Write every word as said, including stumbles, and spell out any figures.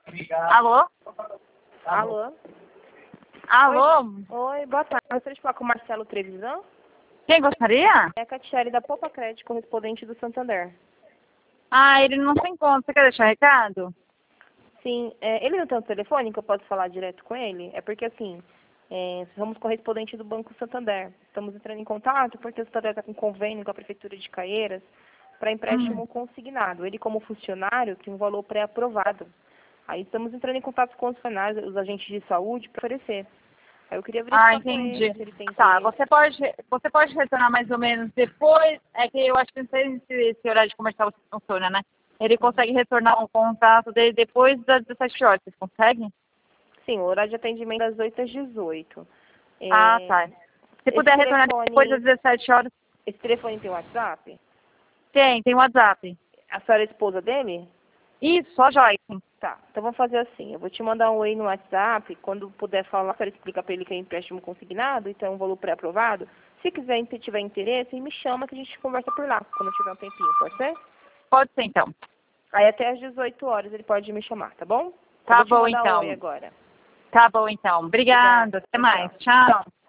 Alô? Alô? Alô? Oi, boa tarde. Gostaria de falar com o Marcelo Trevisan? Quem gostaria? É a Catiele da Poupa Crédito, correspondente do Santander. Ah, ele não se encontra. Você quer deixar recado? Sim, é, ele não tem um telefone que eu posso falar direto com ele? É porque, assim, é, somos correspondente do Banco Santander. Estamos entrando em contato porque o Santander está com convênio com a Prefeitura de Caieiras para empréstimo Hum. consignado. Ele, como funcionário, tem um valor pré-aprovado. Aí estamos entrando em contato com os funcionários, os agentes de saúde, para oferecer. Aí eu queria Ah, verificar com entendi. ele se ele tem Tá, interesse. você pode, você pode retornar mais ou menos depois. É que eu acho que não sei se esse horário de comercial funciona, né? Ele Uhum. consegue retornar um contato dele depois das dezessete horas. Vocês conseguem? Sim, o horário de atendimento é das oito às dezoito. Ah, É, tá. Se esse puder retornar depois das telefone, dezessete horas, esse telefone tem WhatsApp? tem, tem WhatsApp. A senhora é esposa dele? Isso, só Joyce. Tá, então vamos fazer assim, eu vou te mandar um oi no WhatsApp, quando puder falar, para explicar para ele que é empréstimo consignado, então é um valor pré-aprovado. Se quiser, se tiver interesse, me chama que a gente conversa por lá, quando tiver um tempinho, pode ser? Pode ser, então. Aí até às dezoito horas ele pode me chamar, tá bom? Eu Tá vou te bom, mandar um oi então. agora. Tá bom, então. Obrigada, Obrigada. Até tchau, mais. tchau. Tchau.